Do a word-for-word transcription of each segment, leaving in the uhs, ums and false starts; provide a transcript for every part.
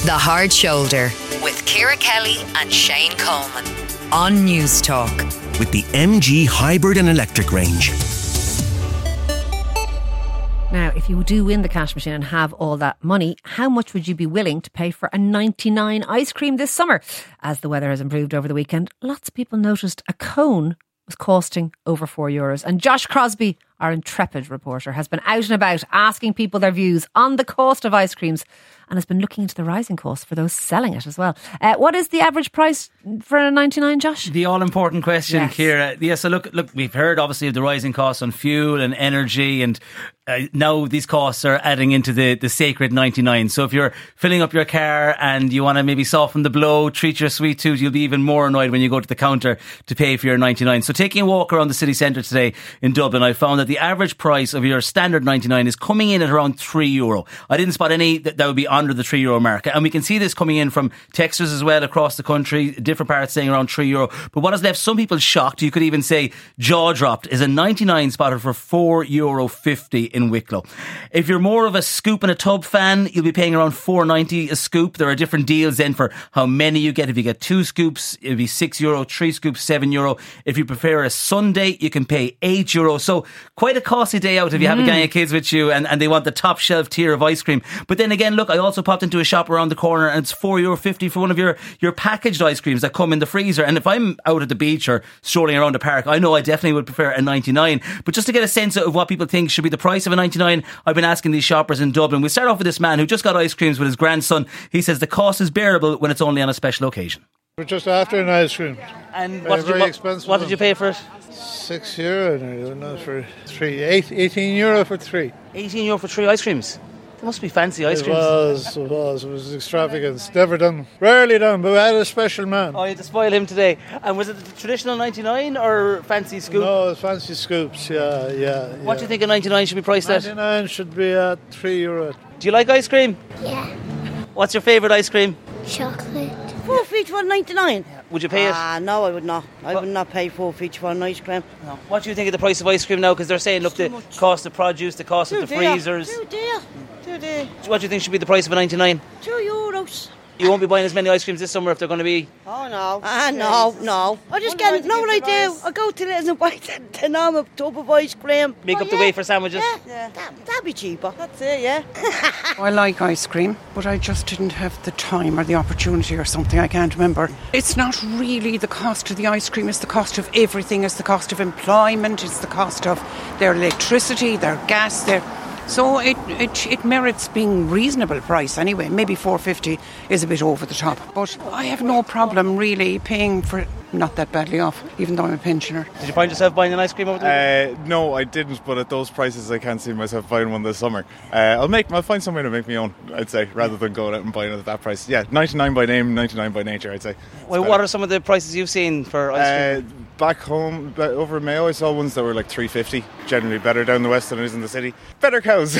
The Hard Shoulder with Ciara Kelly and Shane Coleman on News Talk. With the M G hybrid and electric range. Now, if you do win the cash machine and have all that money, how much would you be willing to pay for a ninety-nine ice cream this summer? As the weather has improved over the weekend, lots of people noticed a cone was costing over four euros. And Josh Crosby, our intrepid reporter, has been out and about asking people their views on the cost of ice creams and has been looking into the rising costs for those selling it as well. Uh, what is the average price for a ninety-nine, Josh? The all-important question, yes. Ciara. Yeah, so look, look, we've heard obviously of the rising costs on fuel and energy, and uh, now these costs are adding into the, the sacred ninety-nine. So if you're filling up your car and you want to maybe soften the blow, treat your sweet tooth, you'll be even more annoyed when you go to the counter to pay for your ninety-nine. So taking a walk around the city centre today in Dublin, I found that the average price of your standard ninety-nine is coming in at around three euro. I didn't spot any that, that would be under the three euro mark. And we can see this coming in from texters as well across the country, different parts saying around three euro. But what has left some people shocked, you could even say jaw dropped, is a ninety-nine spotted for four euro fifty in Wicklow. If you're more of a scoop and a tub fan, you'll be paying around four ninety a scoop. There are different deals then for how many you get. If you get two scoops, it'll be six euro, three scoops, seven euro. If you prefer a sundae, you can pay eight euro. So quite a costly day out if you have mm. a gang of kids with you and, and they want the top shelf tier of ice cream. But then again, look, I also popped into a shop around the corner and it's four euro fifty for one of your, your packaged ice creams that come in the freezer. And if I'm out at the beach or strolling around the park, I know I definitely would prefer a ninety-nine. But just to get a sense of what people think should be the price of a ninety-nine, I've been asking these shoppers in Dublin. We'll start off with this man who just got ice creams with his grandson. He says the cost is bearable when it's only on a special occasion. We're just after an ice cream. And very, what, did you, very what, expensive what did you pay for it? Six euro, I don't know, for three. Eight, eighteen euro for three. eighteen euro for three ice creams? They must be fancy ice it creams. It was, it was. It was extravagance. Never done, rarely done, but we had a special man. Oh, you had to spoil him today. And was it the traditional ninety-nine or fancy scoop? No, it was fancy scoops, yeah, yeah. What yeah. do you think a ninety-nine should be priced at? ninety-nine should be at three euro. Do you like ice cream? Yeah. What's your favourite ice cream? Chocolate. Four feet for ninety-nine. Would you pay it? Ah, no, I would not. I what? would not pay four feet for an ice cream. No. What do you think of the price of ice cream now? Because they're saying, look, the much. cost of produce, the cost Too of the dear. freezers. Too dear. Too dear. What do you think should be the price of a ninety-nine? Two euros. You won't be buying as many ice creams this summer if they're going to be... Oh, no. Ah, no, no. I just get, know what I do? I go to Liz and buy the, the normal tub of ice cream. Make oh, up yeah. the way for sandwiches? Yeah, yeah. That, that'd be cheaper. That's it, yeah. I like ice cream, but I just didn't have the time or the opportunity or something, I can't remember. It's not really the cost of the ice cream, it's the cost of everything. It's the cost of employment, it's the cost of their electricity, their gas, their... So it, it it merits being reasonable price anyway. Maybe four fifty is a bit over the top. But I have no problem really paying for it. Not that badly off, even though I'm a pensioner. Did you find yourself buying an ice cream over there? Uh, no, I didn't, but at those prices I can't see myself buying one this summer. Uh, I'll make I'll find somewhere to make my own, I'd say, rather than going out and buying it at that price. Yeah, ninety-nine by name, ninety-nine by nature, I'd say. Well, what are some of the prices you've seen for ice cream? Uh, back home, over in Mayo, I saw ones that were like three fifty. Generally better down the west than it is in the city. Better cows.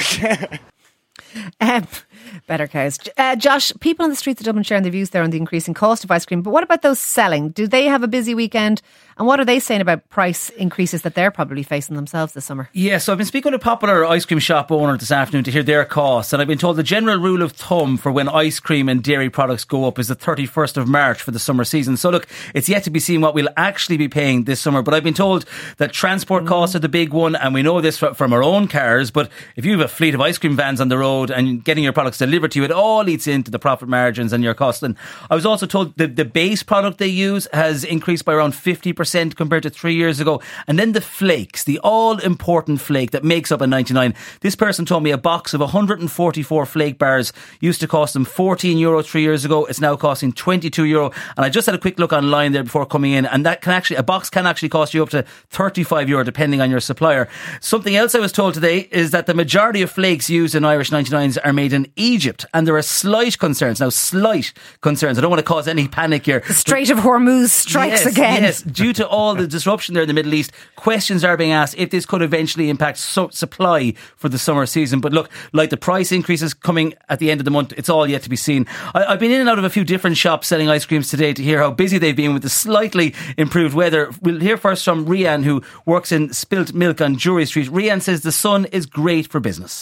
um, better cows. Uh, Josh, people on the streets of Dublin sharing their views there on the increasing cost of ice cream. But what about those selling? Do they have a busy weekend? And what are they saying about price increases that they're probably facing themselves this summer? Yeah, so I've been speaking with a popular ice cream shop owner this afternoon to hear their costs. And I've been told the general rule of thumb for when ice cream and dairy products go up is the thirty-first of March for the summer season. So look, it's yet to be seen what we'll actually be paying this summer. But I've been told that transport mm. costs are the big one. And we know this from our own cars. But if you have a fleet of ice cream vans on the road and getting your products delivered to you, it all eats into the profit margins and your cost. And I was also told that the base product they use has increased by around fifty percent compared to three years ago. And then the flakes, the all-important flake that makes up a ninety-nine. This person told me a box of one hundred forty-four flake bars used to cost them fourteen euro three years ago. It's now costing twenty-two euro. And I just had a quick look online there before coming in, and that can actually, a box can actually cost you up to thirty-five euro depending on your supplier. Something else I was told today is that the majority of flakes used in Irish ninety-nines are made in Egypt, and there are slight concerns. Now, slight concerns. I don't want to cause any panic here. The Strait of Hormuz strikes yes, again. Yes, due to all the disruption there in the Middle East, questions are being asked if this could eventually impact so- supply for the summer season. But look, like the price increases coming at the end of the month, it's all yet to be seen. I- I've been in and out of a few different shops selling ice creams today to hear how busy they've been with the slightly improved weather. We'll hear first from Rian, who works in Spilt Milk on Jewry Street. Rian says the sun is great for business.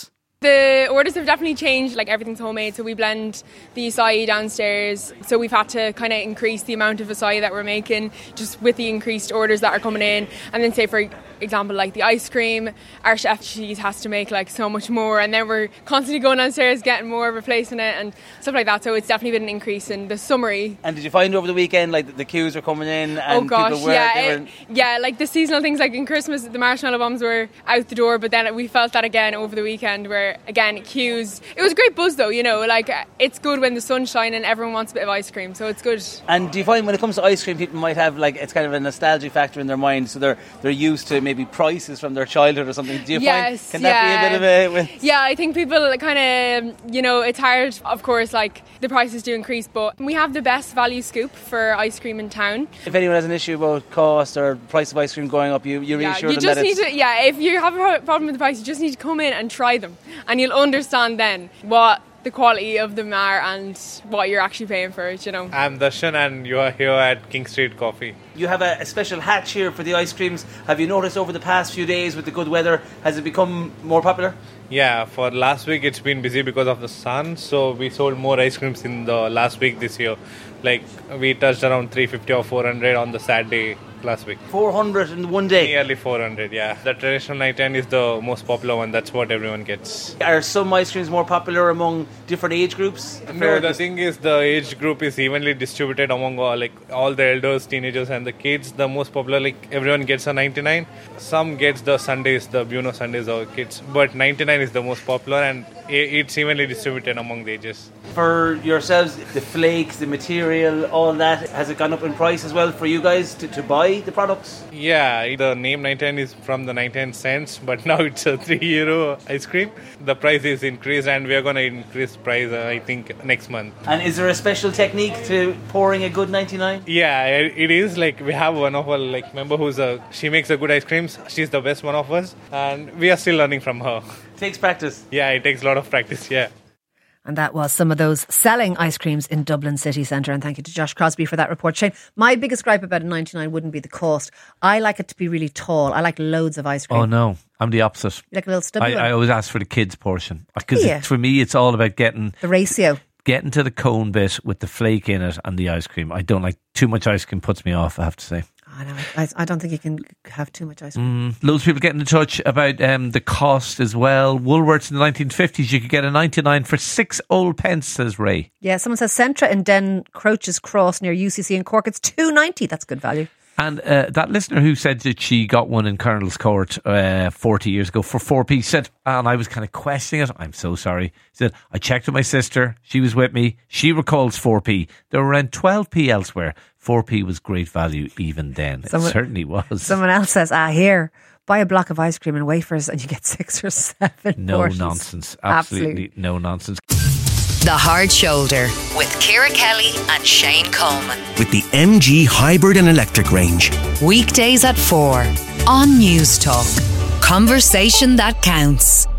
The orders have definitely changed, like everything's homemade, so we blend the acai downstairs, so we've had to kind of increase the amount of acai that we're making just with the increased orders that are coming in. And then say for example like the ice cream, our chef she has to make like so much more, and then we're constantly going downstairs getting more, replacing it and stuff like that, so it's definitely been an increase in the summery. And did you find over the weekend like the queues were coming in and oh gosh people were, yeah they it, were... yeah like the seasonal things like in Christmas the marshmallow bombs were out the door, but then we felt that again over the weekend where again queues. It was a great buzz though, you know, like it's good when the sun's shining and everyone wants a bit of ice cream, so it's good. And do you find when it comes to ice cream people might have like it's kind of a nostalgia factor in their mind, so they're they're used to maybe prices from their childhood or something? Do you yes, find can yeah. that be a bit of a with... yeah I think people kind of, you know, it's hard of course, like the prices do increase, but we have the best value scoop for ice cream in town. If anyone has an issue about cost or price of ice cream going up, you, you reassure yeah, you them just that need it's... to, yeah, if you have a problem with the price, you just need to come in and try them and you'll understand then what the quality of them are and what you're actually paying for it, you know. I'm Darshan and you are here at King Street Coffee. You have a, a special hatch here for the ice creams. Have you noticed over the past few days with the good weather, has it become more popular? Yeah, for last week it's been busy because of the sun, so we sold more ice creams in the last week this year. Like we touched around three fifty or four hundred on the Saturday last week. four hundred in one day? Nearly four hundred, yeah. The traditional ninety-nine is the most popular one. That's what everyone gets. Are some ice creams more popular among different age groups? No, the thing is the age group is evenly distributed among all, like all the elders, teenagers and the kids. The most popular, like everyone gets a ninety-nine. Some gets the Sundays, the Buono Sundays or kids. But ninety-nine is the most popular and it's evenly distributed among the ages. For yourselves, the flakes, the material, all that, has it gone up in price as well for you guys to, to buy the products? Yeah, the name ninety-nine is from the ninety-nine cents, but now it's a three euro ice cream. The price is increased and we are going to increase price, uh, I think, next month. And is there a special technique to pouring a good ninety-nine? Yeah, it is. Like we have one of our like member who's a, she makes a good ice creams. She's the best one of us and we are still learning from her. It takes practice. Yeah, it takes a lot of practice, yeah. And that was some of those selling ice creams in Dublin city centre. And thank you to Josh Crosby for that report. Shane, my biggest gripe about a ninety-nine wouldn't be the cost. I like it to be really tall. I like loads of ice cream. Oh no, I'm the opposite. You like a little stubby I, one? I always ask for the kids' portion. Because Yeah. for me, it's all about getting... The ratio. Getting to the cone bit with the flake in it and the ice cream. I don't like... Too much ice cream puts me off, I have to say. I know. I, I don't think you can have too much ice cream. Mm, loads of people getting in touch about um, the cost as well. Woolworths in the nineteen fifties, you could get a ninety-nine for six old pence, says Ray. Yeah, someone says Centra in Den Croches Cross near U C C in Cork. It's two ninety. That's good value. And uh, that listener who said that she got one in Colonel's Court uh, forty years ago for four p said, and I was kind of questioning it, I'm so sorry. He said, I checked with my sister, she was with me, she recalls four p. They were around twelve p elsewhere. four p was great value even then. Someone, it certainly was. Someone else says, ah, here, buy a block of ice cream and wafers and you get six or seven No portions. nonsense. Absolutely, Absolutely no nonsense. The Hard Shoulder with Ciara Kelly and Shane Coleman. With the M G Hybrid and Electric range. Weekdays at four on News Talk. Conversation that counts.